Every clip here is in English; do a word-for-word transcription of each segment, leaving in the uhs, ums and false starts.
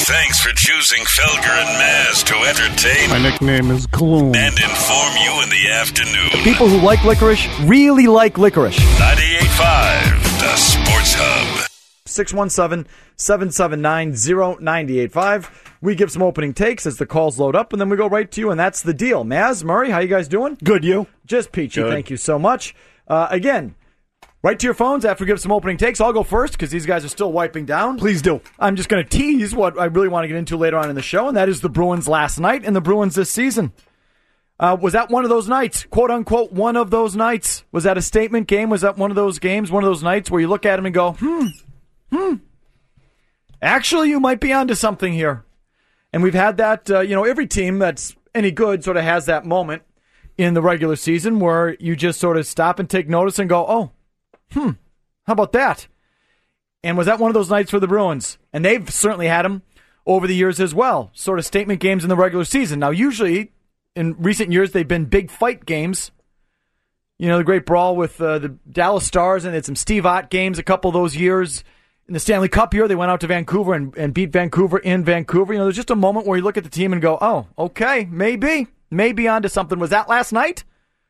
Thanks for choosing Felger and Maz to entertain. My nickname is Gloom. And inform you in the afternoon. People who like licorice really like licorice. ninety-eight point five, the Sports Hub. six one seven, seven seven nine, zero nine eight five. We give some opening takes as the calls load up, and then we go right to you, and that's the deal. Maz, Murray, how you guys doing? Good, you? Just peachy. Good. Thank you so much. Uh, again, right to your phones after we give some opening takes. I'll go first because these guys are still wiping down. Please do. I'm just going to tease what I really want to get into later on in the show, and that is the Bruins last night and the Bruins this season. Uh, was that one of those nights, quote unquote, one of those nights? Was that a statement game? Was that one of those games, one of those nights where you look at them and go, hmm, hmm, actually, you might be onto something here. And we've had that, uh, you know, every team that's any good sort of has that moment in the regular season where you just sort of stop and take notice and go, oh, hmm, how about that? And was that one of those nights for the Bruins? And they've certainly had them over the years as well, sort of statement games in the regular season. Now, usually, in recent years, they've been big fight games. You know, the great brawl with uh, the Dallas Stars, and it's some Steve Ott games a couple of those years. In the Stanley Cup year, they went out to Vancouver and, and beat Vancouver in Vancouver. You know, there's just a moment where you look at the team and go, oh, okay, maybe, maybe onto something. Was that last night?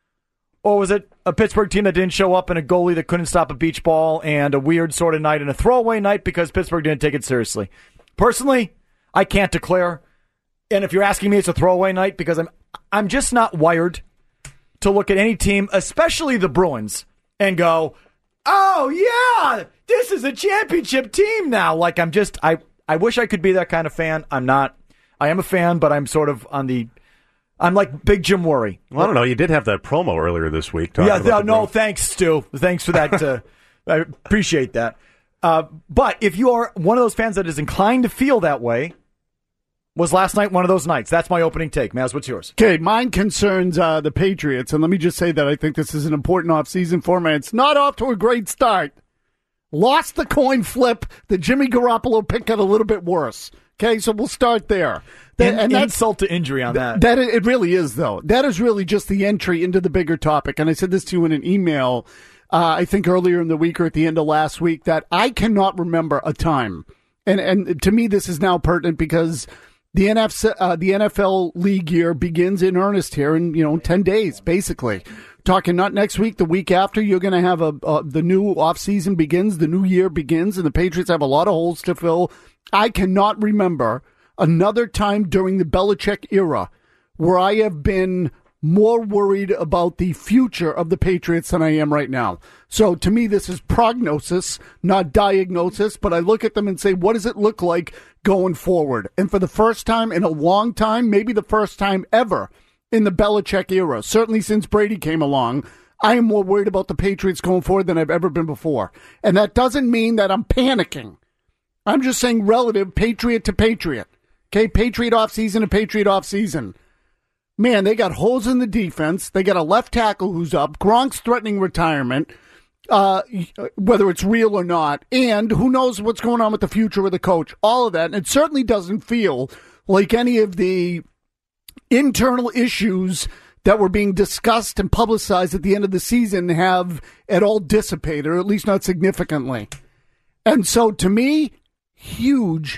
Or was it a Pittsburgh team that didn't show up and a goalie that couldn't stop a beach ball and a weird sort of night and a throwaway night because Pittsburgh didn't take it seriously? Personally, I can't declare. And if you're asking me, it's a throwaway night because I'm I'm just not wired to look at any team, especially the Bruins, and go, oh, yeah, this is a championship team now. Like, I'm just, I, I wish I could be that kind of fan. I'm not. I am a fan, but I'm sort of on the, I'm like Big Jim Worry. Well, I don't know. You did have that promo earlier this week. Yeah, about no, the no, Bruins. thanks, Stu. Thanks for that. Uh, I appreciate that. Uh, but if you are one of those fans that is inclined to feel that way, was last night one of those nights? That's my opening take. Maz, what's yours? Okay, mine concerns uh, the Patriots, and let me just say that I think this is an important offseason format. It's not off to a great start. Lost the coin flip. The Jimmy Garoppolo pick got a little bit worse. Okay, so we'll start there. That, In, and that's, insult to injury on that. That it really is, though. That is really just the entry into the bigger topic. And I said this to you in an email, uh, I think earlier in the week or at the end of last week, that I cannot remember a time. And and to me, this is now pertinent because the N F L, uh, the N F L league year begins in earnest here in, you know, ten days, basically. Talking not next week, the week after, you're going to have a uh, the new offseason begins, the new year begins, and the Patriots have a lot of holes to fill. I cannot remember another time during the Belichick era where I have been more worried about the future of the Patriots than I am right now. So to me, this is prognosis, not diagnosis, but I look at them and say, what does it look like going forward? And for the first time in a long time, maybe the first time ever in the Belichick era, certainly since Brady came along, I am more worried about the Patriots going forward than I've ever been before. And that doesn't mean that I'm panicking. I'm just saying relative Patriot to Patriot. Okay, Patriot offseason to Patriot offseason. Man, they got holes in the defense. They got a left tackle who's up. Gronk's threatening retirement, uh, whether it's real or not. And who knows what's going on with the future of the coach. All of that. And it certainly doesn't feel like any of the internal issues that were being discussed and publicized at the end of the season have at all dissipated, or at least not significantly. And so to me, huge,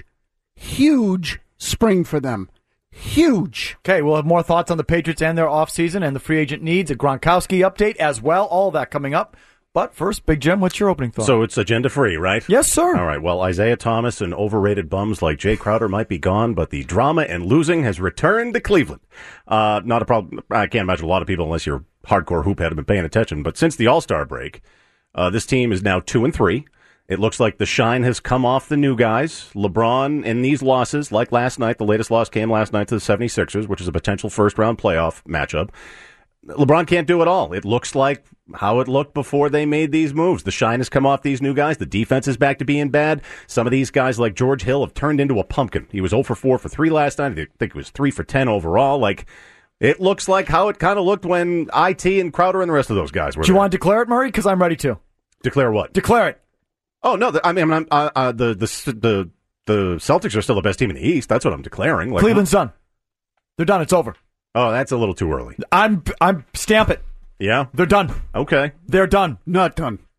huge spring for them. Huge. Okay, we'll have more thoughts on the Patriots and their offseason and the free agent needs, a Gronkowski update as well, all of that coming up. But first, Big Jim, what's your opening thought? So it's agenda-free, right? Yes, sir. All right, well, Isaiah Thomas and overrated bums like Jay Crowder might be gone, but the drama and losing has returned to Cleveland. Uh, not a problem. I can't imagine a lot of people, unless you're a hardcore hoop head, have been paying attention. But since the All-Star break, uh, this team is now two and three. It looks like the shine has come off the new guys. LeBron in these losses, like last night, the latest loss came last night to the seventy-sixers, which is a potential first-round playoff matchup. LeBron can't do it all. It looks like how it looked before they made these moves. The shine has come off these new guys. The defense is back to being bad. Some of these guys, like George Hill, have turned into a pumpkin. He was zero for four for three last night. I think it was three for ten overall. Like, it looks like how it kind of looked when I T and Crowder and the rest of those guys were Do you there. want to declare it, Murray? Because I'm ready to. Declare what? Declare it. Oh, no, the, I mean, I'm, uh, uh, the, the the the Celtics are still the best team in the East. That's what I'm declaring. Like, Cleveland's done. They're done. It's over. Oh, that's a little too early. I'm I'm stamp it. Yeah? They're done. Okay. They're done. Not done.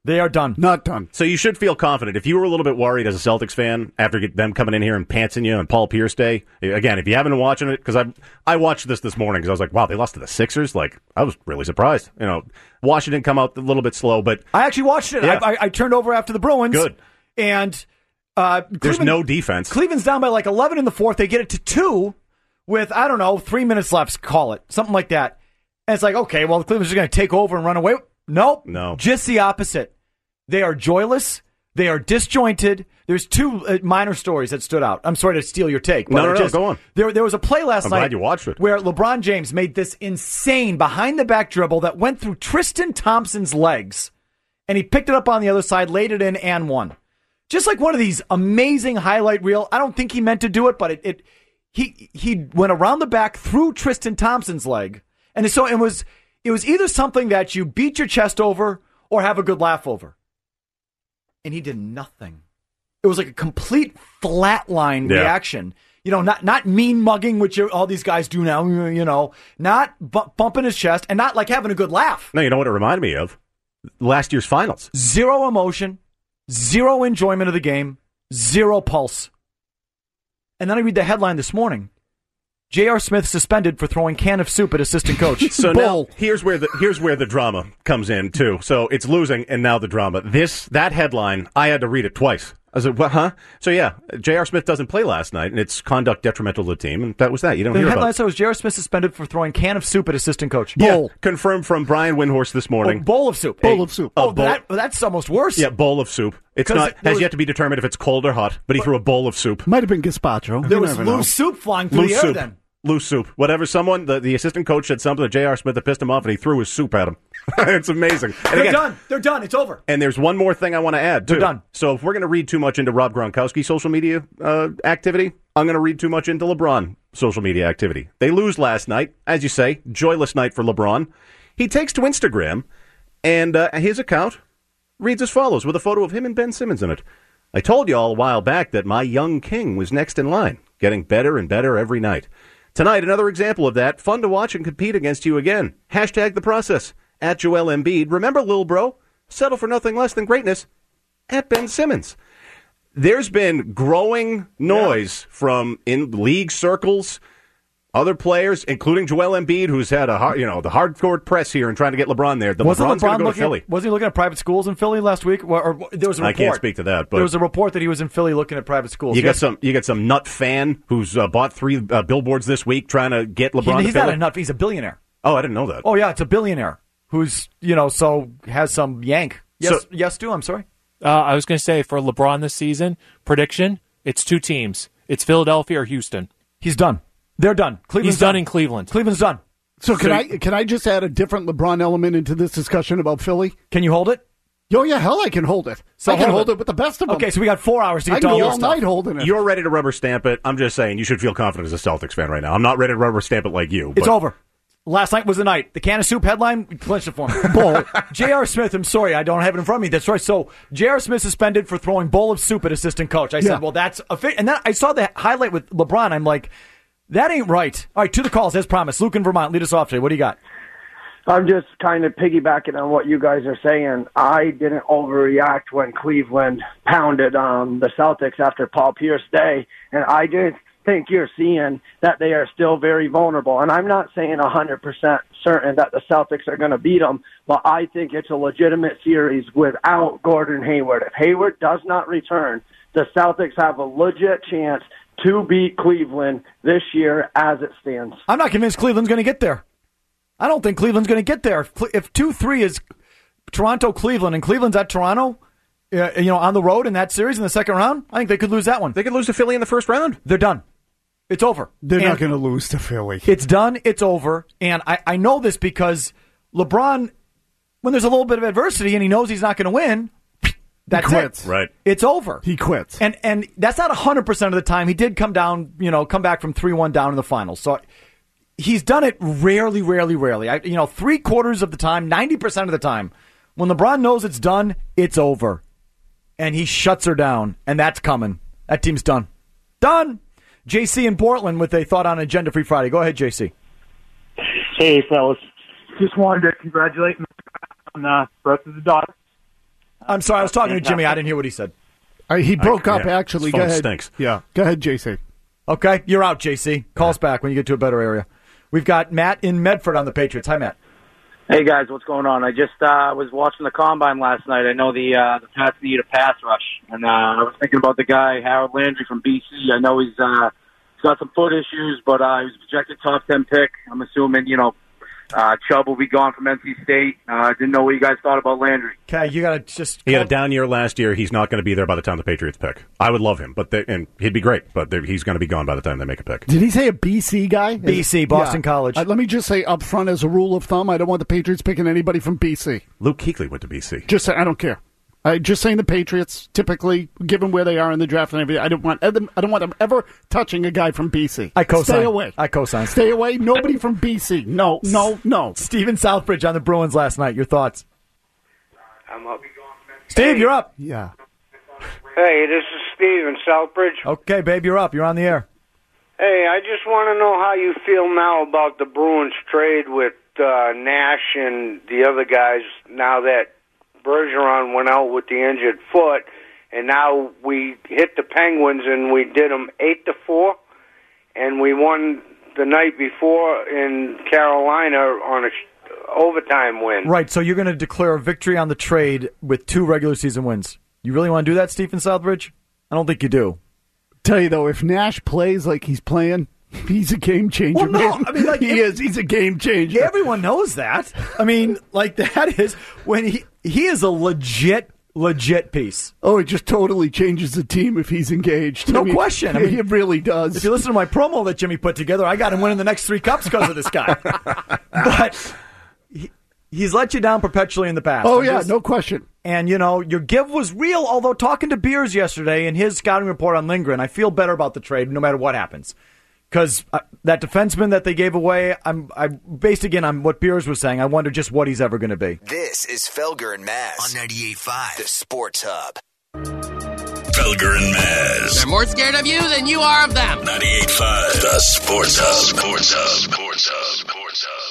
They are done. Not done. So you should feel confident. If you were a little bit worried as a Celtics fan after get them coming in here and pantsing you on Paul Pierce Day, again, if you haven't been watching it, because I I watched this this morning because I was like, wow, they lost to the Sixers? Like, I was really surprised. You know, Washington come out a little bit slow, but... I actually watched it. Yeah. I, I, I turned over after the Bruins. Good. And... Uh, There's no defense. Cleveland's down by like eleven in the fourth. They get it to two with, I don't know, three minutes left, call it. Something like that. And it's like, okay, well, Cleveland's just going to take over and run away. Nope. No. Just the opposite. They are joyless. They are disjointed. There's two uh, minor stories that stood out. I'm sorry to steal your take. But No, no, no, just, go on. There, there was a play last I'm night glad you watched it. where LeBron James made this insane behind-the-back dribble that went through Tristan Thompson's legs, and he picked it up on the other side, laid it in, and won. Just like one of these amazing highlight reel. I don't think he meant to do it, but it, it he he went around the back through Tristan Thompson's leg, and so it was it was either something that you beat your chest over or have a good laugh over. And he did nothing. It was like a complete flatline yeah. reaction. You know, not not mean mugging, which all these guys do now. You know, not bu- bumping his chest, and not like having a good laugh. No, you know what it reminded me of? Last year's finals. Zero emotion. Zero enjoyment of the game, zero pulse. And then I read the headline this morning. J R. Smith suspended for throwing can of soup at assistant coach. So now here's where the here's where the drama comes in too. So it's losing and now the drama. This that headline, I had to read it twice. I was like, what, huh? So yeah, J R. Smith doesn't play last night, and it's conduct detrimental to the team, and that was that. You don't the hear headline about said was J R. Smith suspended for throwing can of soup at assistant coach. Yeah, Bowl. confirmed from Brian Windhorst this morning. Oh, bowl of soup. Bowl Hey. of soup. Oh, A bowl- that, that's almost worse. Yeah, bowl of soup. It's 'Cause not there has was- yet to be determined if it's cold or hot, but he threw a bowl of soup. Might have been gazpacho. There You was never know. loose soup flying through Loose the air soup. then. Loose soup. Whatever. Someone, the, the assistant coach said something to J R. Smith that pissed him off, and he threw his soup at him. It's amazing. And They're again, done. They're done. It's over. And there's one more thing I want to add, too. They're done. So if we're going to read too much into Rob Gronkowski's social media uh, activity, I'm going to read too much into LeBron social media activity. They lose last night. As you say, joyless night for LeBron. He takes to Instagram, and uh, his account reads as follows, with a photo of him and Ben Simmons in it. I told you all a while back that my young king was next in line, getting better and better every night. Tonight, another example of that. Fun to watch and compete against you again. Hashtag the process. At Joel Embiid. Remember, Lil Bro, settle for nothing less than greatness. At Ben Simmons. There's been growing noise yeah. from in league circles, other players, including Joel Embiid, who's had a hard, you know the hardcore press here and trying to get LeBron there. The wasn't LeBron's LeBron going to go looking to Philly. At, wasn't he looking at private schools in Philly last week? Or, or there was a report. I can't speak to that. But there was a report that he was in Philly looking at private schools. You yes. got some. You got some nut fan who's uh, bought three uh, billboards this week trying to get LeBron. He, to he's Philly. not a nut. He's a billionaire. Oh, I didn't know that. Oh yeah, it's a billionaire who's you know so has some yank. Yes, So- yes, Stu. I'm sorry. Uh, I was going to say, for LeBron this season, prediction, it's two teams. It's Philadelphia or Houston. He's done. They're done. Cleveland's He's done in Cleveland. Cleveland's done. So can So- I can I just add a different LeBron element into this discussion about Philly? Can you hold it? Oh yeah, hell, I can hold it. So I can hold hold it. it with the best of them. Okay, so we got four hours to I get can to all go your all stuff. night holding it. You're ready to rubber stamp it. I'm just saying you should feel confident as a Celtics fan right now. I'm not ready to rubber stamp it like you. It's but- over. Last night was the night. The can of soup headline clinched it for me. Bull. J R. Smith, I'm sorry, I don't have it in front of me. That's right. So J R. Smith suspended for throwing bowl of soup at assistant coach. I Yeah. said, well, that's a fit. And then I saw the highlight with LeBron. I'm like, that ain't right. All right, to the calls, as promised. Luke in Vermont, lead us off today. What do you got? I'm just kind of piggybacking on what you guys are saying. I didn't overreact when Cleveland pounded um, the Celtics after Paul Pierce Day, and I did think you're seeing that they are still very vulnerable. And I'm not saying one hundred percent certain that the Celtics are going to beat them, but I think it's a legitimate series without Gordon Hayward. If Hayward does not return, the Celtics have a legit chance to beat Cleveland this year as it stands. I'm not convinced Cleveland's going to get there. I don't think Cleveland's going to get there. If, if two three is Toronto-Cleveland and Cleveland's at Toronto, uh, you know, on the road in that series in the second round, I think they could lose that one. They could lose to Philly in the first round. They're done. It's over. They're And not going to lose to Philly. It's done. It's over. And I, I know this because LeBron, when there's a little bit of adversity and he knows he's not going to win, that's quits. it. Right. It's over. He quits. And and that's not one hundred percent of the time. He did come down, you know, come back from three one down in the finals. So he's done it rarely, rarely, rarely. I, you know, three quarters of the time, ninety percent of the time. When LeBron knows it's done, it's over. And he shuts her down. And that's coming. That team's done. Done. J C in Portland with a thought on Agenda Free Friday. Go ahead, J C. Hey, fellas. Just wanted to congratulate me on uh, birth of the daughter. I'm sorry, I was talking to Jimmy. I didn't hear what he said. Uh, he broke I, up, yeah, actually. his Go phone ahead. stinks. Yeah. Go ahead, J C. Okay, you're out, J C. Call us back when you get to a better area. We've got Matt in Medford on the Patriots. Hi, Matt. Hey guys, what's going on? I just uh, was watching the combine last night. I know the uh, the Pats need a pass rush, and uh, I was thinking about the guy Harold Landry from B C. I know he's uh, he's got some foot issues, but uh, he was projected top ten pick. I'm assuming you know uh, Chubb will be gone from N C State. I uh, didn't know what you guys thought about Landry. Okay, you gotta just. He had a down year last year. He's not going to be there by the time the Patriots pick. I would love him, but they, and he'd be great, but he's going to be gone by the time they make a pick. Did he say a B C guy? B C, Boston yeah. College. Uh, let me just say up front, as a rule of thumb, I don't want the Patriots picking anybody from B C. Luke Kuechly went to B C. Just say, I don't care. I just saying the Patriots, typically, given where they are in the draft and everything, I don't want them, I don't want them ever touching a guy from B C. I co-sign. Stay away. I co-sign. Stay away. Nobody from B C. No, no, no. Steven Southbridge on the Bruins last night. Your thoughts? I'm up. Steve, you're up. Yeah. Hey, this is Steve in Southbridge. Okay, babe, you're up. You're on the air. Hey, I just want to know how you feel now about the Bruins trade with uh, Nash and the other guys now that Bergeron went out with the injured foot, and now we hit the Penguins and we did them eight to four, and we won the night before in Carolina on a sh- overtime win. Right, so you're going to declare a victory on the trade with two regular season wins. You really want to do that, Stephen Southbridge? I don't think you do. Tell you though, if Nash plays like he's playing, he's a game changer. Well, no, man. I mean, like, he if, is. He's a game changer. Everyone knows that. I mean, like that is when he he is a legit legit piece. Oh, it just totally changes the team if he's engaged. No I mean, question. I mean, it really does. If you listen to my promo that Jimmy put together, I got him winning the next three cups because of this guy. But he, he's let you down perpetually in the past. Oh I'm yeah, just, no question. And, you know, your give was real, although talking to Beers yesterday and his scouting report on Lindgren, I feel better about the trade no matter what happens. Because uh, that defenseman that they gave away, I'm, I'm based again on what Beers was saying. I wonder just what he's ever going to be. This is Felger and Maz on ninety-eight point five, the Sports Hub. Felger and Maz. They're more scared of you than you are of them. ninety-eight point five, the Sports Hub. Sports Hub. Sports Hub. Sports Hub.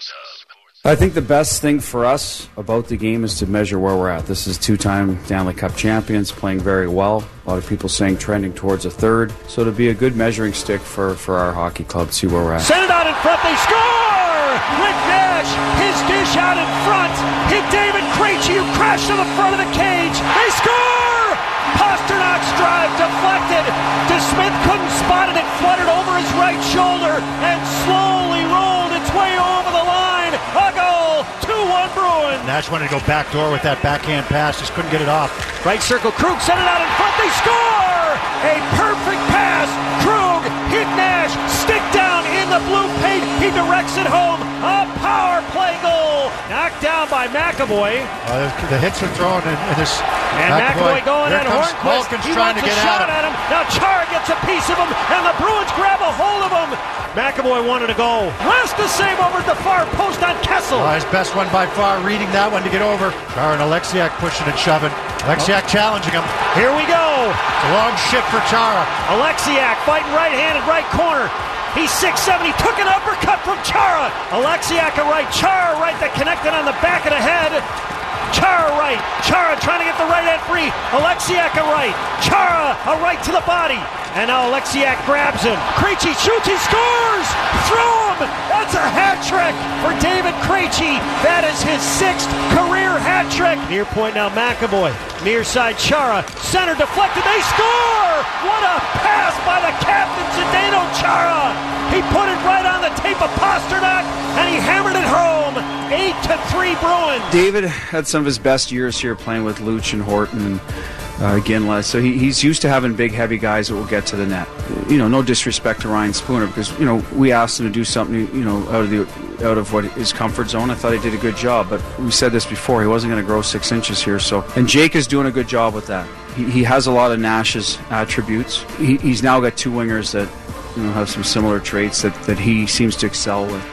I think the best thing for us about the game is to measure where we're at. This is two-time Stanley Cup champions, playing very well. A lot of people saying trending towards a third. So to be a good measuring stick for, for our hockey club, see where we're at. Send it out in front, they score! Rick Nash, his dish out in front, hit David Krejci, who crashed to the front of the cage. They score! Pasternak's drive deflected. DeSmith couldn't spot it. It fluttered over his right shoulder and slowly rolled its way over the line. A goal, two one Bruins. Nash wanted to go backdoor with that backhand pass, just couldn't get it off. Right circle, Krug sent it out in front, they score! A perfect pass, Krug hit Nash, stick down in the blue paint, he directs it home, a power play goal, knocked down by McAvoy. Uh, the hits are thrown in, in this. And McAvoy, McAvoy going at Hornquist, Malkin's he trying wants to a get shot at him. at him, now Chara gets a piece of him, and the Bruins grab a hold of him. McAvoy wanted to go. West to save over at the far post on Kessel. Uh, his best one by far, reading that one to get over. Chara and Alexiak pushing and shoving. Alexiak oh. challenging him. Here we go. It's a long shift for Chara. Alexiak fighting right-handed, right corner. He's six seven. He took an uppercut from Chara. Alexiak a right, Chara right that connected on the back of the head. Chara right. Chara trying to get the right hand free. Alexiak a right. Chara a right to the body. And now Alexiak grabs him. Krejci shoots, he scores! Through him! That's a hat trick for David Krejci. That is his sixth career hat trick. Near point now McAvoy. Near side Chara. Center deflected, they score! What a pass by the captain, Zdeno Chara! He put it right on the tape of Pasternak, and he hammered it home. Eight to three Bruins. David had some of his best years here playing with Luch and Horton and Uh, again, Les. So he, he's used to having big, heavy guys that will get to the net. You know, no disrespect to Ryan Spooner, because you know we asked him to do something, you know, out of the out of what his comfort zone. I thought he did a good job, but we said this before. He wasn't going to grow six inches here. So, and Jake is doing a good job with that. He, he has a lot of Nash's attributes. He, he's now got two wingers that you know have some similar traits that that he seems to excel with.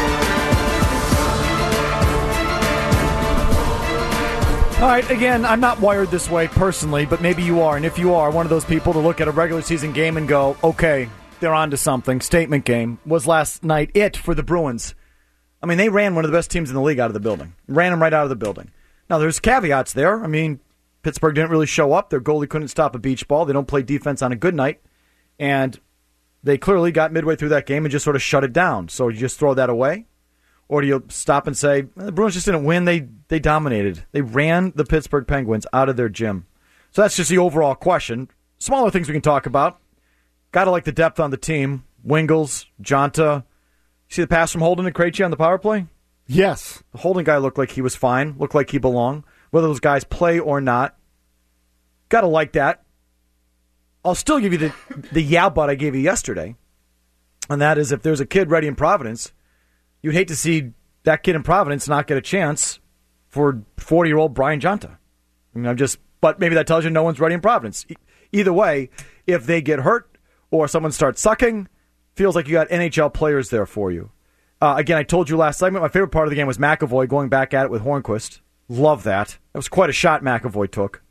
All right, again, I'm not wired this way personally, but maybe you are. And if you are one of those people to look at a regular season game and go, okay, they're on to something. Statement game. Was last night it for the Bruins? I mean, they ran one of the best teams in the league out of the building. Ran them right out of the building. Now, there's caveats there. I mean, Pittsburgh didn't really show up. Their goalie couldn't stop a beach ball. They don't play defense on a good night. And they clearly got midway through that game and just sort of shut it down. So you just throw that away? Or do you stop and say, the Bruins just didn't win, they they dominated. They ran the Pittsburgh Penguins out of their gym. So that's just the overall question. Smaller things we can talk about. Got to like the depth on the team. Wingles, Jonta. See the pass from Holden and Krejci on the power play? Yes. The Holden guy looked like he was fine, looked like he belonged. Whether those guys play or not, got to like that. I'll still give you the, the yeah but I gave you yesterday. And that is if there's a kid ready in Providence, you'd hate to see that kid in Providence not get a chance for forty-year-old Brian Jonta. I mean, I'm just, but maybe that tells you no one's ready in Providence. E- either way, if they get hurt or someone starts sucking, feels like you got N H L players there for you. Uh, again, I told you last segment, my favorite part of the game was McAvoy going back at it with Hornquist. Love that. That was quite a shot McAvoy took.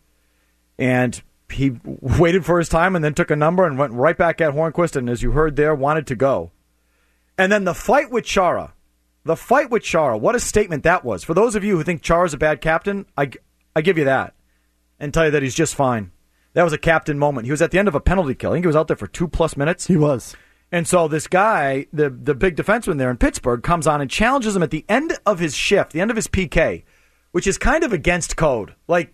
And he waited for his time and then took a number and went right back at Hornquist, and as you heard there, wanted to go. And then the fight with Chara. The fight with Chara, what a statement that was. For those of you who think Chara's a bad captain, I, I give you that and tell you that he's just fine. That was a captain moment. He was at the end of a penalty kill. I think he was out there for two-plus minutes. He was. And so this guy, the, the big defenseman there in Pittsburgh, comes on and challenges him at the end of his shift, the end of his P K, which is kind of against code. Like,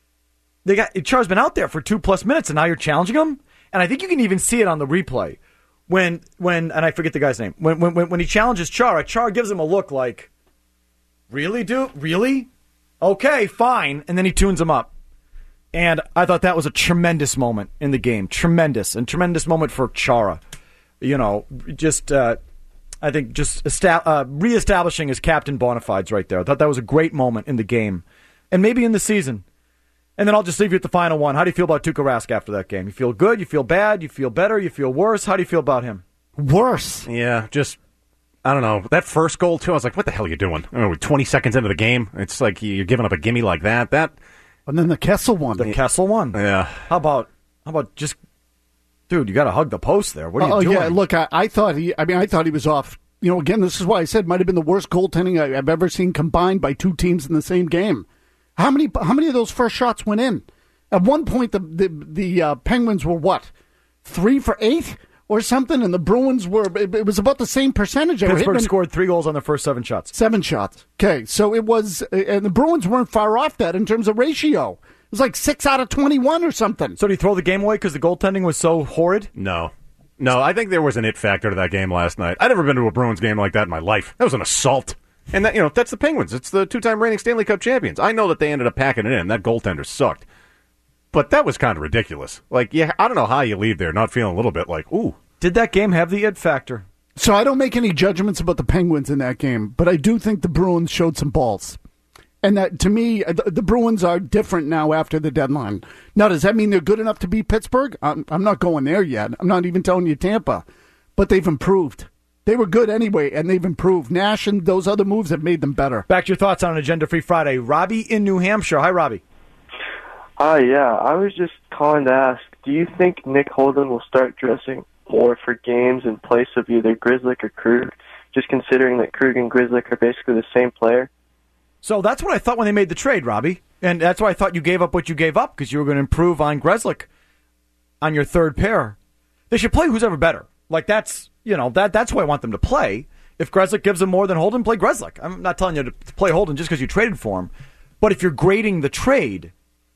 they got Chara's been out there for two-plus minutes, and now you're challenging him? And I think you can even see it on the replay. When, when, and I forget the guy's name, when, when, when he challenges Chara, Chara gives him a look like, really, dude? Really? Okay, fine. And then he tunes him up. And I thought that was a tremendous moment in the game. Tremendous. And tremendous moment for Chara. You know, just, uh, I think, just esta- uh, reestablishing his captain bona fides right there. I thought that was a great moment in the game. And maybe in the season. And then I'll just leave you at the final one. How do you feel about Tuukka Rask after that game? You feel good? You feel bad? You feel better? You feel worse? How do you feel about him? Worse. Yeah, just, I don't know. That first goal, too, I was like, what the hell are you doing? I mean, we're twenty seconds into the game. It's like you're giving up a gimme like that. That. And then the Kessel one. The Kessel one? Yeah. How about, how about just, dude, you got to hug the post there. What are you oh, doing? yeah, look, I, I thought he, I mean, I thought he was off. You know, again, this is why I said might have been the worst goaltending I, I've ever seen combined by two teams in the same game. How many, how many of those first shots went in? At one point, the the, the uh, Penguins were, what, three for eight or something? And the Bruins were, it, it was about the same percentage. They Pittsburgh were scored three goals on their first seven shots. Seven shots. Okay, so it was, and the Bruins weren't far off that in terms of ratio. It was like six out of twenty-one or something. So did he throw the game away because the goaltending was so horrid? No. No, I think there was an it factor to that game last night. I'd never been to a Bruins game like that in my life. That was an assault. And, that you know, that's the Penguins. It's the two-time reigning Stanley Cup champions. I know that they ended up packing it in. That goaltender sucked. But that was kind of ridiculous. Like, yeah, I don't know how you leave there not feeling a little bit like, ooh. Did that game have the it factor? So I don't make any judgments about the Penguins in that game, but I do think the Bruins showed some balls. And that, to me, the, the Bruins are different now after the deadline. Now, does that mean they're good enough to beat Pittsburgh? I'm, I'm not going there yet. I'm not even telling you Tampa. But they've improved. They were good anyway, and they've improved. Nash and those other moves have made them better. Back to your thoughts on an Agenda Free Friday. Robbie in New Hampshire. Hi, Robbie. Hi, yeah. I was just calling to ask, do you think Nick Holden will start dressing more for games in place of either Grzelcyk or Krug, just considering that Krug and Grzelcyk are basically the same player? So that's what I thought when they made the trade, Robbie. And that's why I thought you gave up what you gave up, because you were going to improve on Grzelcyk on your third pair. They should play who's ever better. Like, that's, you know, that that's who I want them to play. If Grzelcyk gives them more than Holden, play Grzelcyk. I'm not telling you to play Holden just because you traded for him. But if you're grading the trade,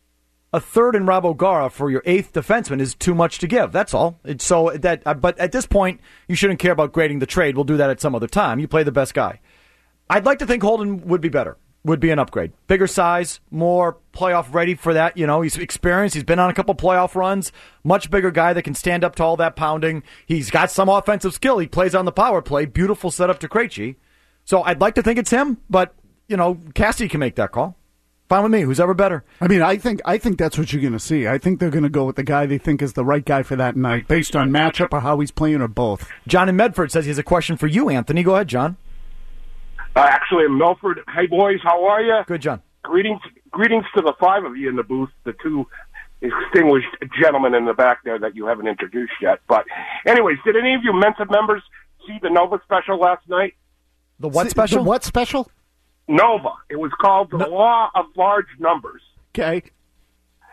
a third in Rob O'Gara for your eighth defenseman is too much to give. That's all. It's so that, uh, but at this point, you shouldn't care about grading the trade. We'll do that at some other time. You play the best guy. I'd like to think Holden would be better. Would be an upgrade. Bigger size, more playoff ready for that. You know, he's experienced. He's been on a couple playoff runs. Much bigger guy that can stand up to all that pounding. He's got some offensive skill. He plays on the power play. Beautiful setup to Krejci. So I'd like to think it's him, but, you know, Cassidy can make that call. Fine with me. Who's ever better? I mean, I think I think that's what you're going to see. I think they're going to go with the guy they think is the right guy for that night, based on matchup or how he's playing or both. John in Medford says he has a question for you, Anthony. Go ahead, John. Uh, actually, in Milford. Hey, boys, how are you? Good, John. Greetings, greetings to the five of you in the booth, the two distinguished gentlemen in the back there that you haven't introduced yet. But, anyways, did any of you Mensa members see the Nova special last night? The what special? The what special? Nova. It was called The no. Law of Large Numbers. Okay.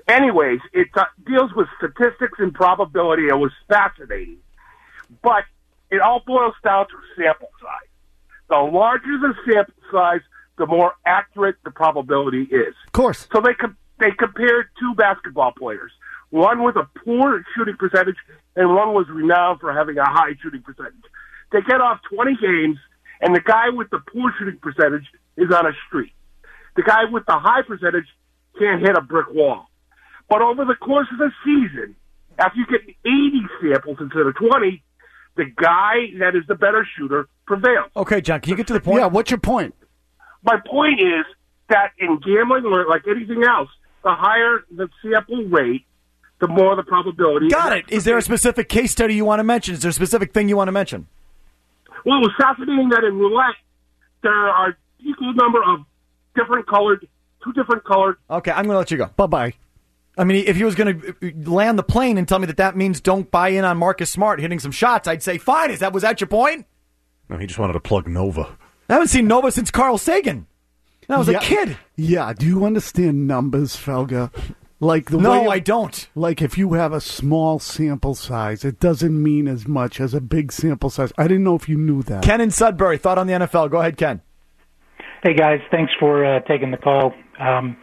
anyways, it uh, deals with statistics and probability. It was fascinating. But it all boils down to sample size. The larger the sample size, the more accurate the probability is. Of course. So they com- they compared two basketball players, one with a poor shooting percentage and one was renowned for having a high shooting percentage. They get off twenty games, and the guy with the poor shooting percentage is on a streak. The guy with the high percentage can't hit a brick wall. But over the course of the season, after you get eighty samples instead of twenty, the guy that is the better shooter prevails. Okay, John, can you get to the point? Yeah, what's your point? My point is that in gambling, or like anything else, the higher the sample rate, the more the probability. Got it. Is there a specific case study you want to mention? Is there a specific thing you want to mention? Well, it was fascinating that in roulette, there are equal number of different colored, two different colored. Okay, I'm going to let you go. Bye-bye. I mean, if he was going to land the plane and tell me that that means don't buy in on Marcus Smart hitting some shots, I'd say, fine. Is that was that your point? No, he just wanted to plug Nova. I haven't seen Nova since Carl Sagan. I was yeah, a kid. Yeah, do you understand numbers, Felga? Like the no, way I don't. Like if you have a small sample size, it doesn't mean as much as a big sample size. I didn't know if you knew that. Ken in Sudbury, thought on the N F L. Go ahead, Ken. Hey, guys. Thanks for uh, taking the call. Um,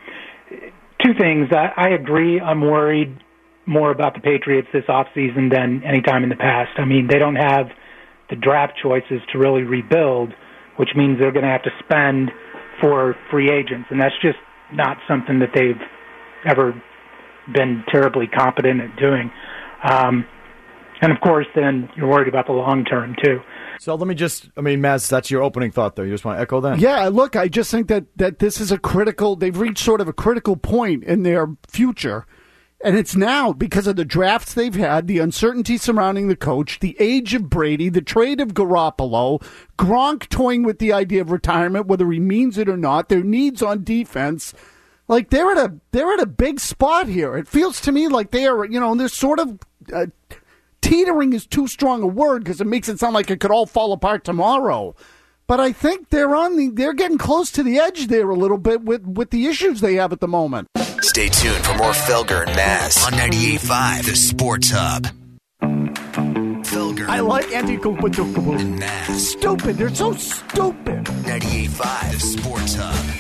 two things. I, I agree. I'm worried more about the Patriots this offseason than any time in the past. I mean, they don't have the draft choices to really rebuild, which means they're going to have to spend for free agents, and that's just not something that they've ever been terribly competent at doing. Um, and, of course, then you're worried about the long term, too. So let me just, I mean, Maz, that's your opening thought, though. You just want to echo that? Yeah, look, I just think that, that this is a critical, they've reached sort of a critical point in their future. And it's now because of the drafts they've had, the uncertainty surrounding the coach, the age of Brady, the trade of Garoppolo, Gronk toying with the idea of retirement, whether he means it or not, their needs on defense. Like, they're at a they're at a big spot here. It feels to me like they are, you know, they're sort of uh, teetering is too strong a word because it makes it sound like it could all fall apart tomorrow. But I think they're on the they're getting close to the edge there a little bit with, with the issues they have at the moment. Stay tuned for more Felger and Maz on ninety-eight point five, the Sports Hub. Felger. I like anti-kumpatukubu. And Maz. Stupid. They're so stupid. ninety-eight point five, the Sports Hub.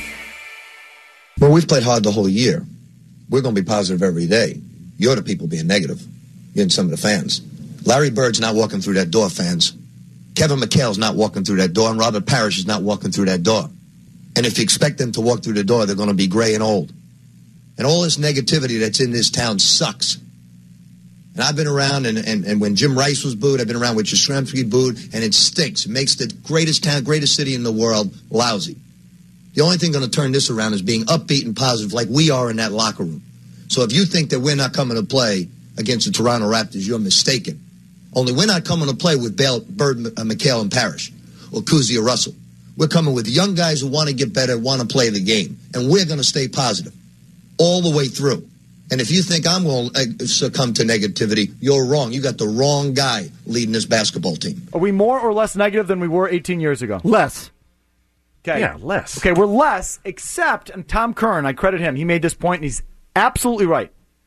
Well, we've played hard the whole year. We're going to be positive every day. You're the people being negative. You're and some of the fans. Larry Bird's not walking through that door, fans. Kevin McHale's not walking through that door, and Robert Parrish is not walking through that door. And if you expect them to walk through the door, they're going to be gray and old. And all this negativity that's in this town sucks. And I've been around, and, and, and when Jim Rice was booed, I've been around when Yastrzemski booed, and it stinks. It makes the greatest town, greatest city in the world lousy. The only thing going to turn this around is being upbeat and positive like we are in that locker room. So if you think that we're not coming to play against the Toronto Raptors, you're mistaken. Only we're not coming to play with Bale, Bird, uh, McHale, and Parrish, or Cousy or Russell. We're coming with young guys who want to get better, want to play the game. And we're going to stay positive all the way through. And if you think I'm going to succumb to negativity, you're wrong. You got the wrong guy leading this basketball team. Are we more or less negative than we were eighteen years ago? Less. Okay. Yeah, less. Okay, we're less, except, and Tom Curran, I credit him, he made this point, and he's absolutely right.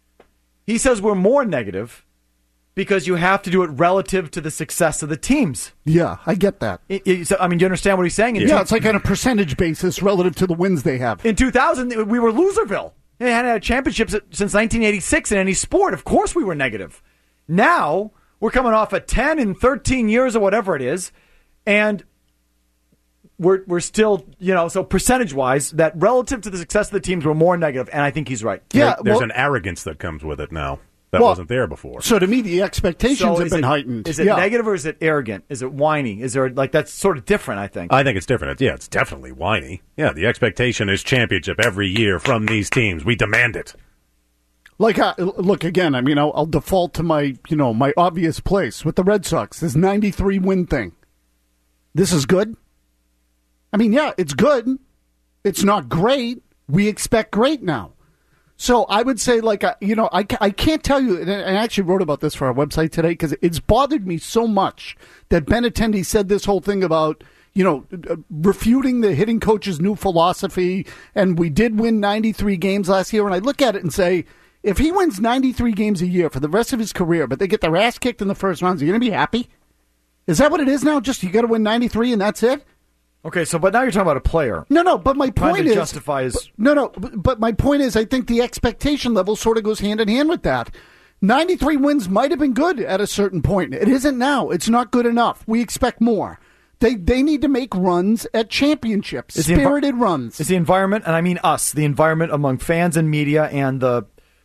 He says we're more negative because you have to do it relative to the success of the teams. Yeah, I get that. It, it, so, I mean, do you understand what he's saying? In yeah, two, it's like on a percentage basis relative to the wins they have. In two thousand, we were Loserville. They hadn't had championships since nineteen eighty-six in any sport. Of course we were negative. Now, we're coming off of ten and thirteen years or whatever it is, and we're we're still, you know, so percentage-wise, that relative to the success of the teams, we're more negative, and I think he's right. Yeah, there, there's well, an arrogance that comes with it now that well, wasn't there before. So to me, the expectations so have been it, heightened. Is it yeah. negative or is it arrogant? Is it whiny? Is there, like, that's sort of different, I think. I think it's different. Yeah, it's definitely whiny. Yeah, the expectation is championship every year from these teams. We demand it. Like, uh, look, again, I mean, I'll, I'll default to my, you know, my obvious place with the Red Sox, this ninety-three win thing. This is good? I mean, yeah, it's good. It's not great. We expect great now. So I would say, like, uh, you know, I, I can't tell you, and I actually wrote about this for our website today, because it's bothered me so much that Ben Attendee said this whole thing about, you know, uh, refuting the hitting coach's new philosophy, and we did win ninety-three games last year, and I look at it and say, If he wins ninety-three games a year for the rest of his career, but they get their ass kicked in the first round, is he going to be happy? Is that what it is now? Just you got to win ninety-three and that's it? Okay, so but now you're talking about a player. No, no, but my Trying point to is justify his... but, no, no, but, but my point is, I think the expectation level sort of goes hand in hand with that. ninety-three wins might have been good at a certain point. It isn't now. It's not good enough. We expect more. They they need to make runs at championships, Is the spirited envi- runs. Is the environment, and I mean us, the environment among fans and media, and the,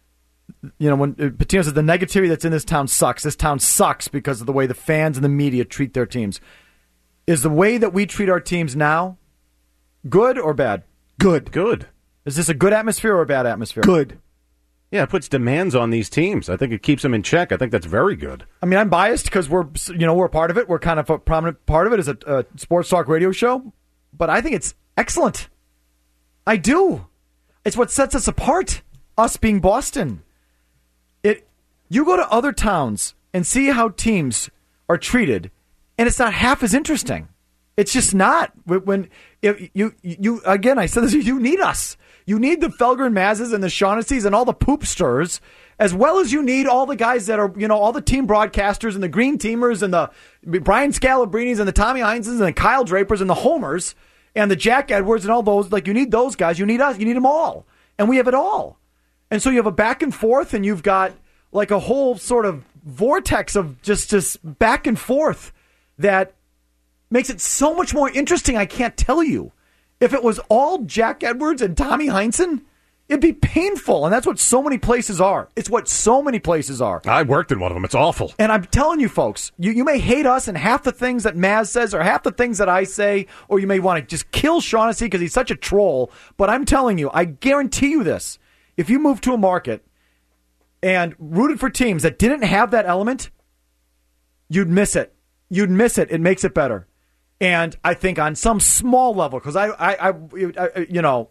you know, when uh, Patino says the negativity that's in this town sucks. This town sucks because of the way the fans and the media treat their teams. Is the way that we treat our teams now good or bad? Good. Good. Is this a good atmosphere or a bad atmosphere? Good. Yeah, it puts demands on these teams. I think it keeps them in check. I think that's very good. I mean, I'm biased because we're, you know, we're a part of it. We're kind of a prominent part of it as a, a sports talk radio show. But I think it's excellent. I do. It's what sets us apart, us being Boston. It. You go to other towns and see how teams are treated, and it's not half as interesting. It's just not. When if you you again, I said this. You need us. You need the Felger and Mazes and the Shaughnessy's and all the poopsters, as well as you need all the guys that are, you know, all the team broadcasters and the green teamers and the Brian Scalabrinis and the Tommy Heinzes and the Kyle Drapers and the Homers and the Jack Edwards and all those. Like, you need those guys. You need us. You need them all. And we have it all. And so you have a back and forth, and you've got like a whole sort of vortex of just, just back and forth that makes it so much more interesting. I can't tell you. If it was all Jack Edwards and Tommy Heinsohn, it'd be painful. And that's what so many places are. It's what so many places are. I worked in one of them. It's awful. And I'm telling you, folks, you, you may hate us and half the things that Maz says or half the things that I say, or you may want to just kill Shaughnessy because he's such a troll. But I'm telling you, I guarantee you this. If you move to a market and rooted for teams that didn't have that element, you'd miss it. You'd miss it. It makes it better. And I think on some small level, because I, I, I, I, you know,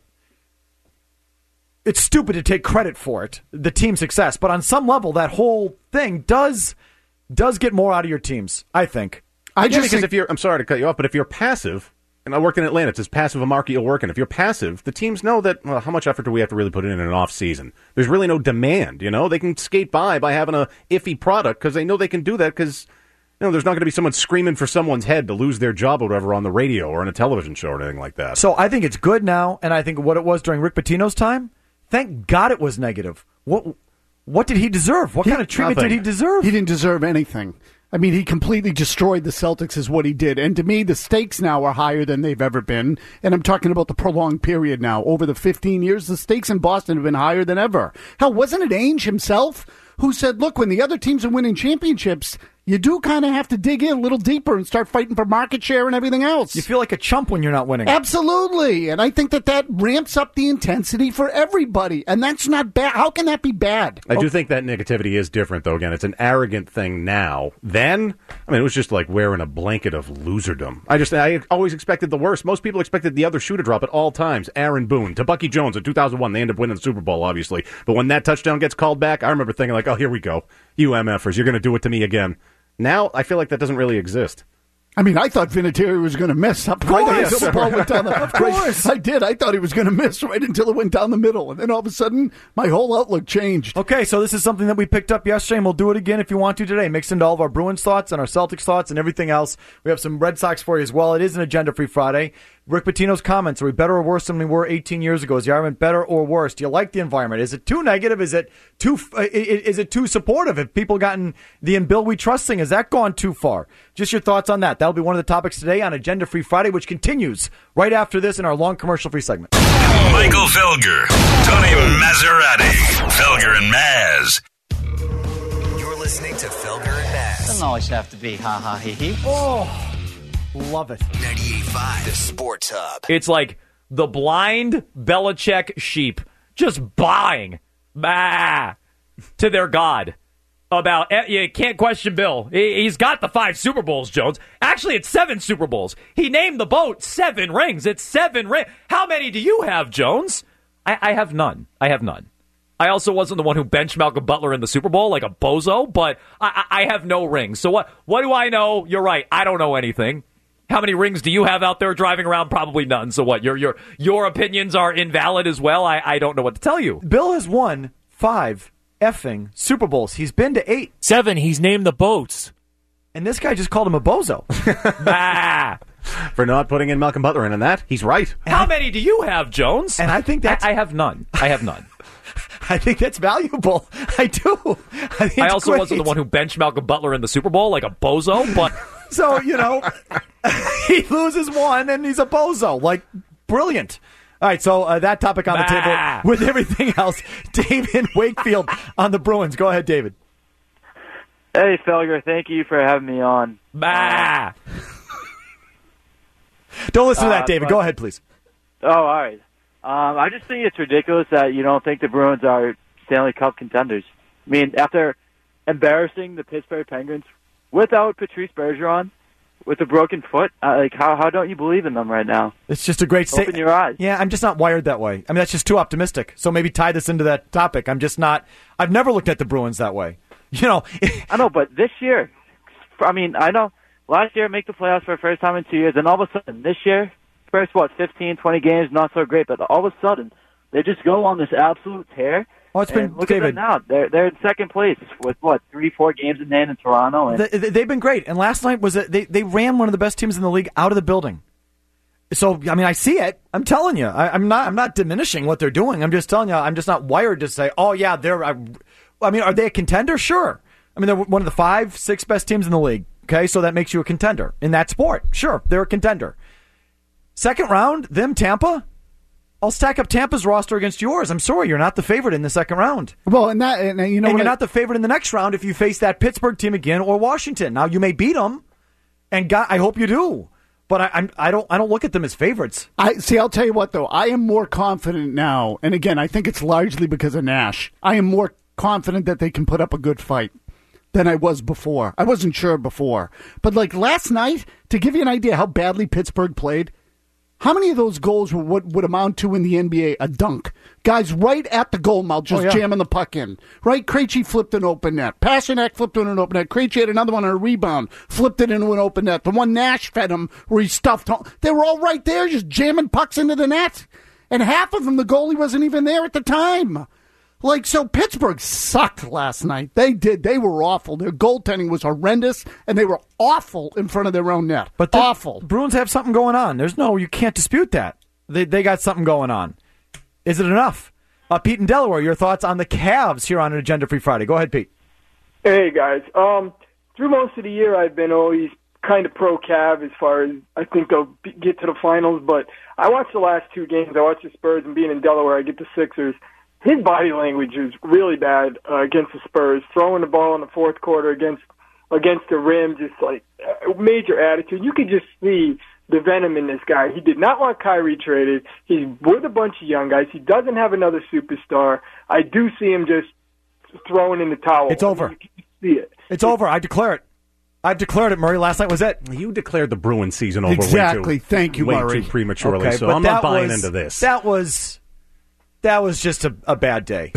it's stupid to take credit for it, the team success. But on some level, that whole thing does does get more out of your teams, I think. I just Yeah, because think- if you're, I'm sorry to cut you off, but if you're passive, and I worked in Atlanta, it's as passive a market you'll work in. If you're passive, the teams know that, well, how much effort do we have to really put in in an off season? There's really no demand, you know? They can skate by by having a iffy product because they know they can do that because, you know, there's not going to be someone screaming for someone's head to lose their job or whatever on the radio or on a television show or anything like that. So I think it's good now, and I think what it was during Rick Pitino's time, thank God it was negative. What what did he deserve? What kind of treatment Nothing. did he deserve? He didn't deserve anything. I mean, he completely destroyed the Celtics is what he did. And to me, the stakes now are higher than they've ever been. And I'm talking about the prolonged period now. Over the fifteen years, the stakes in Boston have been higher than ever. Hell, wasn't it Ainge himself who said, look, when the other teams are winning championships, you do kind of have to dig in a little deeper and start fighting for market share and everything else. You feel like a chump when you're not winning. Absolutely. And I think that that ramps up the intensity for everybody. And that's not bad. How can that be bad? I do think that negativity is different, though. Again, it's an arrogant thing now. Then, I mean, it was just like wearing a blanket of loserdom. I just, I always expected the worst. Most people expected the other shoe to drop at all times. Aaron Boone to Bucky Jones in two thousand one. They end up winning the Super Bowl, obviously. But when that touchdown gets called back, I remember thinking like, oh, here we go. You M Fers, you're going to do it to me again. Now, I feel like that doesn't really exist. I mean, I thought Vinatieri was going to miss. Of course. Right until the ball went down the, Of course. I did. I thought he was going to miss right until it went down the middle. And then all of a sudden, my whole outlook changed. Okay, so this is something that we picked up yesterday, and we'll do it again if you want to today. Mixed into all of our Bruins thoughts and our Celtics thoughts and everything else. We have some Red Sox for you as well. It is an agenda-free Friday. Rick Pitino's comments, are we better or worse than we were eighteen years ago? Is the environment better or worse? Do you like the environment? Is it too negative? Is it too uh, is it too supportive? Have people gotten the "In Bill We Trust" thing? Has that gone too far? Just your thoughts on that. That'll be one of the topics today on Agenda Free Friday, which continues right after this in our long commercial-free segment. Michael Felger, Tony Maserati, Felger and Maz. You're listening to Felger and Maz. Doesn't always have to be ha ha he he. Oh. Love it. ninety-eight point five, the Sports Hub. It's like the blind Belichick sheep just buying bah, to their God about, you can't question Bill. He's got the five Super Bowls, Jones. Actually, it's seven Super Bowls. He named the boat seven rings. It's seven rings. How many do you have, Jones? I, I have none. I have none. I also wasn't the one who benched Malcolm Butler in the Super Bowl like a bozo, but I, I have no rings. So what, what do I know? You're right. I don't know anything. How many rings do you have out there driving around? Probably none. So what? Your your your opinions are invalid as well? I, I don't know what to tell you. Bill has won five effing Super Bowls. He's been to eight. Seven. He's named the boats. And this guy just called him a bozo. Bah. For not putting in Malcolm Butler in on that. He's right. How many do you have, Jones? And I think that's... I, I have none. I have none. I think that's valuable. I do. I, think I it's also great. wasn't the one who benched Malcolm Butler in the Super Bowl like a bozo, but... So, you know, he loses one and he's a bozo. Like, brilliant. All right, so uh, that topic on the bah. table with everything else. David Wakefield on the Bruins. Go ahead, David. Hey, Felger, thank you for having me on. Bah. Don't listen to that, Uh, David. but- Go ahead, please. Oh, all right. Um, I just think it's ridiculous that you don't think the Bruins are Stanley Cup contenders. I mean, after embarrassing the Pittsburgh Penguins without Patrice Bergeron, with a broken foot, uh, like how how don't you believe in them right now? It's just a great Open statement. your eyes. Yeah, I'm just not wired that way. I mean, that's just too optimistic. So maybe tie this into that topic. I'm just not. I've never looked at the Bruins that way. You know, I know, but this year, I mean, I know last year make the playoffs for the first time in two years, and all of a sudden this year, first what fifteen, twenty games, not so great, but all of a sudden they just go on this absolute tear. Oh, it's been and look David. at them now. They're they're in second place with what three, four games in hand in Toronto. And They, they've been great. And last night was a, they they ran one of the best teams in the league out of the building. So I mean, I see it. I'm telling you, I, I'm not I'm not diminishing what they're doing. I'm just telling you, I'm just not wired to say, oh yeah, they're. I, I mean, are they a contender? Sure. I mean, they're one of the five, six best teams in the league. Okay, so that makes you a contender in that sport. Sure, they're a contender. Second round, them Tampa. I'll stack up Tampa's roster against yours. I'm sorry, you're not the favorite in the second round. Well, and that, and you know, and what you're I- not the favorite in the next round if you face that Pittsburgh team again or Washington. Now you may beat them, and God, I hope you do. But I, I'm, I don't, I don't look at them as favorites. I see. I'll tell you what, though, I am more confident now, and again, I think it's largely because of Nash. I am more confident that they can put up a good fight than I was before. I wasn't sure before, but like last night, to give you an idea how badly Pittsburgh played, how many of those goals would would, would amount to in the N B A a dunk? Guys right at the goal mouth, just Oh, yeah. jamming the puck in. Right, Krejci flipped an open net. Pasternak flipped in an open net. Krejci had another one on a rebound, flipped it into an open net. The one Nash fed him where he stuffed home. They were all right there, just jamming pucks into the net. And half of them, the goalie wasn't even there at the time. Like, so Pittsburgh sucked last night. They did. They were awful. Their goaltending was horrendous, and they were awful in front of their own net. But the awful. Bruins have something going on. There's no, you can't dispute that. They they got something going on. Is it enough? Uh, Pete in Delaware, your thoughts on the Cavs here on an Agenda Free Friday. Go ahead, Pete. Hey guys, um, through most of the year I've been always kind of pro Cav as far as I think they'll be, get to the finals. But I watched the last two games. I watched the Spurs, and being in Delaware, I get the Sixers. His body language is really bad uh, against the Spurs. Throwing the ball in the fourth quarter against against the rim, just like uh, major attitude. You could just see the venom in this guy. He did not want Kyrie traded. He's with a bunch of young guys. He doesn't have another superstar. I do see him just throwing in the towel. It's over. I mean, you can see it. It's over. I declare it. I've declared it, Murray. Last night was it. You declared the Bruins season over Exactly. way too, Thank you, way Murray. too prematurely, Okay, so but I'm not that buying was- into this. That was that was just a, a bad day.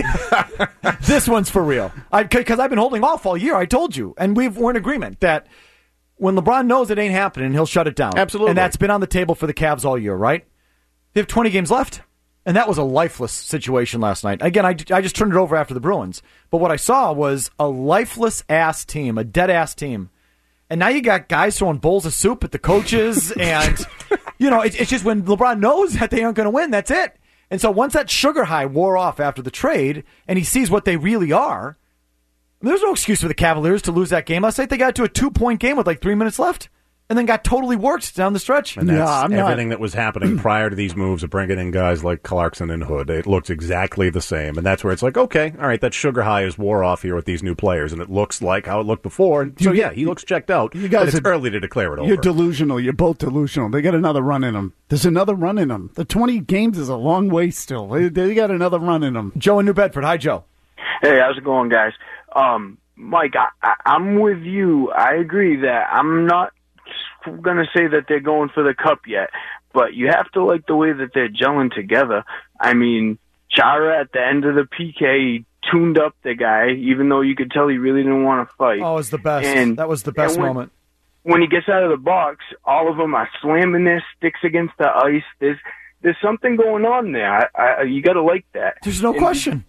This one's for real. Because I've been holding off all year. I told you, and we've, we're in agreement that when LeBron knows it ain't happening, he'll shut it down. Absolutely. And that's been on the table for the Cavs all year, right? They have twenty games left, and that was a lifeless situation last night. Again, I, I just turned it over after the Bruins, but what I saw was a lifeless ass team, a dead ass team. And now you got guys throwing bowls of soup at the coaches, and you know it, it's just when LeBron knows that they aren't going to win, that's it. And so once that sugar high wore off after the trade, and he sees what they really are, there's no excuse for the Cavaliers to lose that game last night. They got to a two-point game with like three minutes left, and then got totally worked down the stretch. And that's Yeah, I'm not- everything that was happening prior to these moves of bringing in guys like Clarkson and Hood. It looks exactly the same. And that's where it's like, okay, all right, that sugar high is wore off here with these new players, and it looks like how it looked before. And so, You- yeah, he looks checked out. You guys but it's are- early to declare it over. You're delusional. You're both delusional. They got another run in them. There's another run in them. The twenty games is a long way still. They, they got another run in them. Joe in New Bedford. Hi, Joe. Hey, how's it going, guys? Um, Mike, I, I, I'm with you. I agree that I'm not going to say that they're going for the cup yet, but you have to like the way that they're gelling together. I mean, Chara at the end of the P K he tuned up the guy, even though you could tell he really didn't want to fight. Oh, it was the best. And- that was the best and when- moment. When he gets out of the box, all of them are slamming their sticks against the ice. There's there's something going on there. I, I, you got to like that. There's no And- question.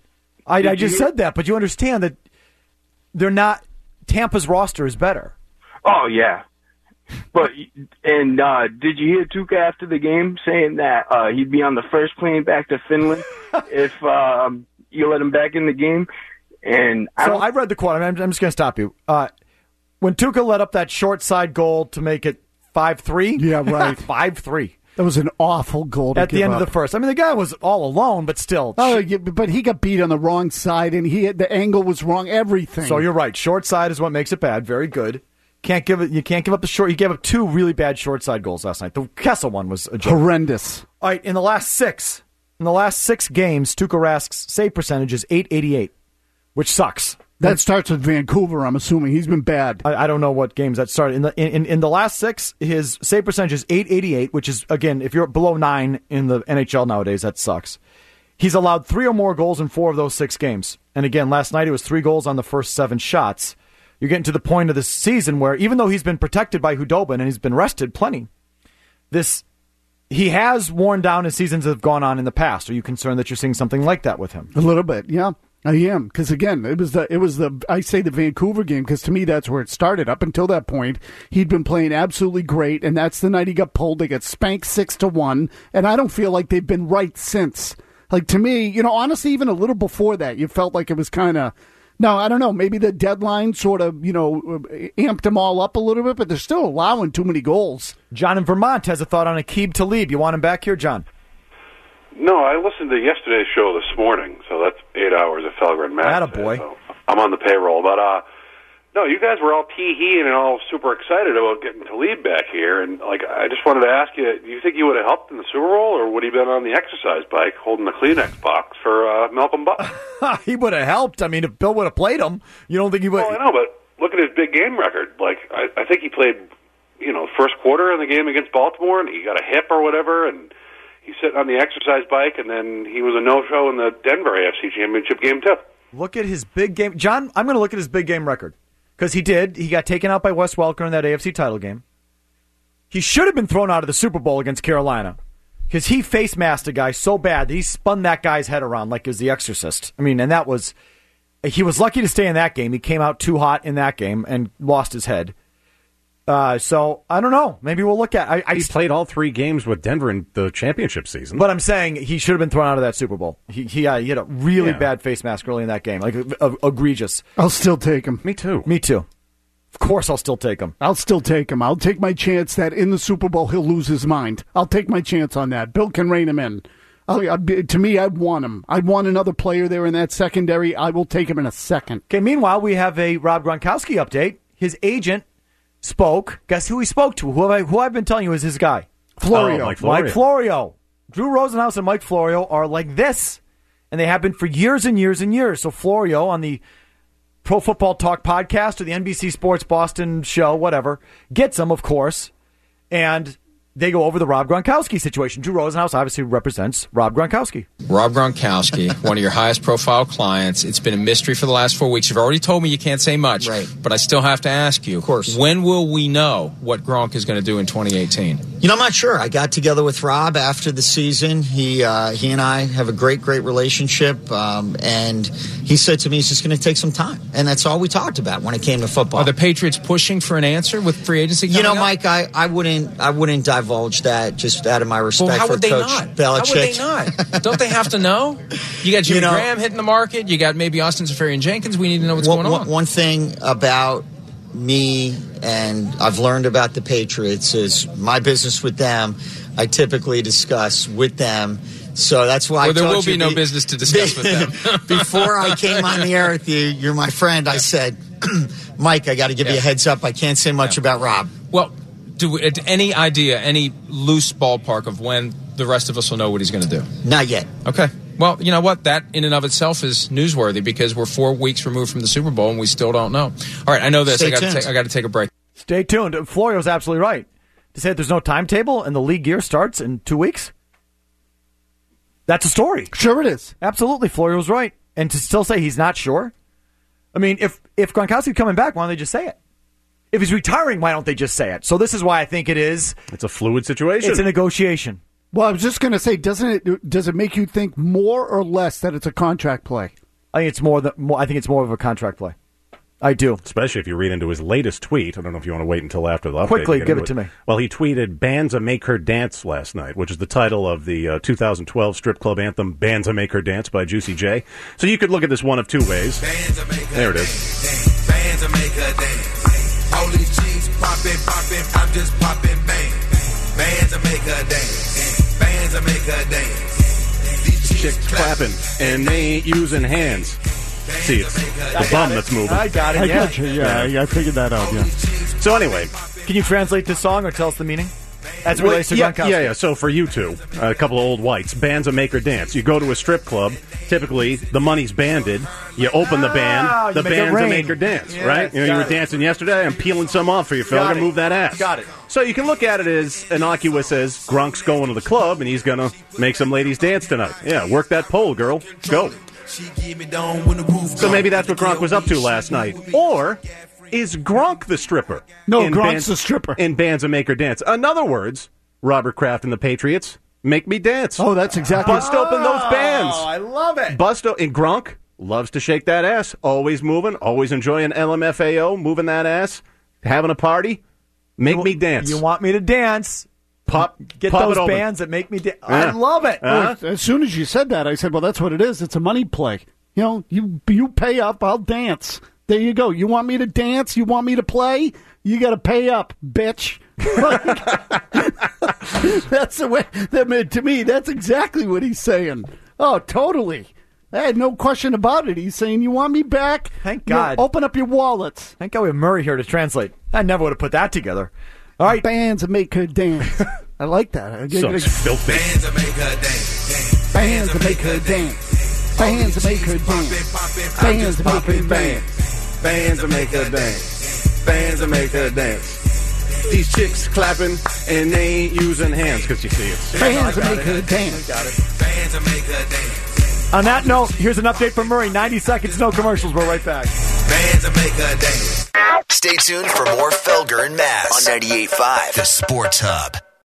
I, Did I just you- said that, but you understand that they're not. Tampa's roster is better. Oh yeah, but and uh, did you hear Tuca after the game saying that uh, he'd be on the first plane back to Finland if um, you let him back in the game? And I So don't, I read the quote. I'm, I'm just going to stop you. Uh, when Tuca let up that short side goal to make it five three. Yeah, right. five three. That was an awful goal to At the give end up. of the first. I mean, the guy was all alone, but still. Oh, yeah, but he got beat on the wrong side, and he had, the angle was wrong. Everything. So you're right. Short side is what makes it bad. Very good. Can't give it. You can't give up the short. You gave up two really bad short side goals last night. The Kessel one was a joke. Horrendous. All right, in the last six, in the last six games, Tuukka Rask's save percentage is eight eighty-eight, which sucks. That starts with Vancouver, I'm assuming. He's been bad. I, I don't know what games that started. In the in, in the last six, his save percentage is eight eighty-eight, which is, again, if you're below nine in the N H L nowadays, that sucks. He's allowed three or more goals in four of those six games. And again, last night it was three goals on the first seven shots. You're getting to the point of this season where, even though he's been protected by Hudobin and he's been rested plenty, this he has worn down as seasons have gone on in the past. Are you concerned that you're seeing something like that with him? A little bit, yeah. I am, because again, it was the it was the I say the Vancouver game because to me that's where it started. Up until that point, he'd been playing absolutely great, and that's the night he got pulled. They got spanked six to one, and I don't feel like they've been right since. Like to me, you know, honestly, even a little before that, you felt like it was kind of. No, I don't know. Maybe the deadline sort of, you know, amped them all up a little bit, but they're still allowing too many goals. John in Vermont has a thought on Aqib Talib. You want him back here, John? No, I listened to yesterday's show this morning, so that's eight hours of Felger and Matt. Attaboy. So I'm on the payroll, but uh, no, you guys were all tee-heeing and all super excited about getting Talib back here, and like I just wanted to ask you, do you think he would have helped in the Super Bowl, or would he have been on the exercise bike holding the Kleenex box for uh, Malcolm Butler? He would have helped. I mean, if Bill would have played him, you don't think he would? Well, I know, but look at his big game record. Like I, I think he played, you know, first quarter in the game against Baltimore, and he got a hip or whatever, and he's sitting on the exercise bike, and then he was a no-show in the Denver A F C Championship game, too. Look at his big game. John, I'm going to look at his big game record. Because he did. He got taken out by Wes Welker in that A F C title game. He should have been thrown out of the Super Bowl against Carolina. Because he face masked a guy so bad that he spun that guy's head around like it was The Exorcist. I mean, and that was... He was lucky to stay in that game. He came out too hot in that game and lost his head. Uh, so, I don't know. Maybe we'll look at... I, I he played all three games with Denver in the championship season. But I'm saying he should have been thrown out of that Super Bowl. He he, uh, he had a really Yeah. bad face mask early in that game. Like, uh, egregious. I'll still take him. Me too. Me too. Of course I'll still take him. I'll still take him. I'll take my chance that in the Super Bowl he'll lose his mind. I'll take my chance on that. Bill can rein him in. I'll, I'll be, to me, I'd want him. I'd want another player there in that secondary. I will take him in a second. Okay, meanwhile, we have a Rob Gronkowski update. His agent spoke. Guess who he spoke to? Who, have I, who I've been telling you is his guy. Florio. Oh, Mike Florio. Mike Florio. Drew Rosenhaus and Mike Florio are like this. And they have been for years and years and years. So Florio on the Pro Football Talk podcast or the N B C Sports Boston show, whatever, gets them, of course. And they go over the Rob Gronkowski situation. Drew Rosenhaus obviously represents Rob Gronkowski. Rob Gronkowski, one of your highest profile clients. It's been a mystery for the last four weeks. You've already told me you can't say much, right? But I still have to ask you. Of course. When will we know what Gronk is going to do in twenty eighteen? You know, I'm not sure. I got together with Rob after the season. He uh, he and I have a great, great relationship. Um, and he said to me, it's just going to take some time. And that's all we talked about when it came to football. Are the Patriots pushing for an answer with free agency coming You know, up? Mike, I, I wouldn't I wouldn't divulge that just out of my respect Well, how for would they Coach not? Belichick. How would they not? Don't they have to know? You got Jimmy You know- Graham hitting the market. You got maybe Austin Safarian Jenkins. We need to know what's One- going on. one- One thing about me and I've learned about the Patriots is my business with them, I typically discuss with them. So that's why Well, I there told will be you no be- business to discuss with them. Before I came on the air with you, you're my friend, I said, Mike, I got to give you a heads up. I can't say much about Rob. Well, do we, any idea, any loose ballpark of when the rest of us will know what he's going to do? Not yet. Okay. Well, you know what? That in and of itself is newsworthy because we're four weeks removed from the Super Bowl and we still don't know. All right, I know this. Stay I got to tuned. take. I got to take a break. Stay tuned. Florio's absolutely right. To say that there's no timetable and the league year starts in two weeks, that's a story. Sure it is. Absolutely, Florio's right. And to still say he's not sure? I mean, if, if Gronkowski's coming back, why don't they just say it? If he's retiring, why don't they just say it? So this is why I think it is. It's a fluid situation. It's a negotiation. Well, I was just going to say, doesn't it? Does it make you think more or less that it's a contract play? I think it's more than more, I think it's more of a contract play. I do. Especially if you read into his latest tweet. I don't know if you want to wait until after the update. Quickly, to give into it to me. Well, he tweeted Banza Make Her Dance last night, which is the title of the uh, two thousand twelve strip club anthem Banza Make Her Dance by Juicy J. So you could look at this one of two ways. There it is. Banza make her dance. All these cheeks popping, popping, I'm just popping, bang. Banza make her dance. Banza make her dance. These chicks clapping, and they ain't using hands. See, it's the bum that's moving. I got it. I Yeah. got you. Yeah, yeah, I figured that out. Yeah. So anyway, Can you translate this song or tell us the meaning? As it relates to yeah, Gronkowski. yeah, yeah. So for you two, a couple of old whites, Banza Make Her Dance. You go to a strip club. Typically, the money's banded. You open the band. Ah, the you make it Banza rain. Make Her Dance, Yes, right? You know, you got were it. dancing yesterday. I'm peeling some off for you, Phil. Got it. Move that ass. Got it. So you can look at it as innocuous as Gronk's going to the club and he's going to make some ladies dance tonight. Yeah, work that pole, girl. Go. So maybe that's what Gronk was up to last night. Or is Gronk the stripper? No, in Gronk's Banz- the stripper. In Banza Make Her Dance. In other words, Robert Kraft and the Patriots, make me dance. Oh, that's exactly. Bust open those bands. Oh, I love it. Bust o- and Gronk loves to shake that ass. Always moving. Always enjoying L M F A O. Moving that ass. Having a party. Make You- me dance. You want me to dance? Pop. Get pop those it open. bands that make me dance. Yeah. I love it. Uh-huh. Well, as soon as you said that, I said, "Well, that's what it is. It's a money play. You know, you you pay up, I'll dance. There you go. You want me to dance? You want me to play? You got to pay up, bitch." That's the way. That, to me, that's exactly what he's saying. Oh, totally. I had no question about it. He's saying, "You want me back? Thank You know, God. open up your wallets." Thank God we have Murray here to translate. I never would have put that together. All right. Bands and make her dance. I like that. Sounds filthy. Banza make her dance. Bands and make her dance. Bands and make her dance. Bands and make her dance. Bands that make her dance. Bands that make her dance. These chicks clapping and they ain't using hands because you see it. Bands and make her dance. Banza make her dance. On that note, here's an update from Murray. ninety seconds, no commercials. We're right back. Banza make her dance. Stay tuned for more Felger and Mazz on ninety-eight point five, The Sports Hub.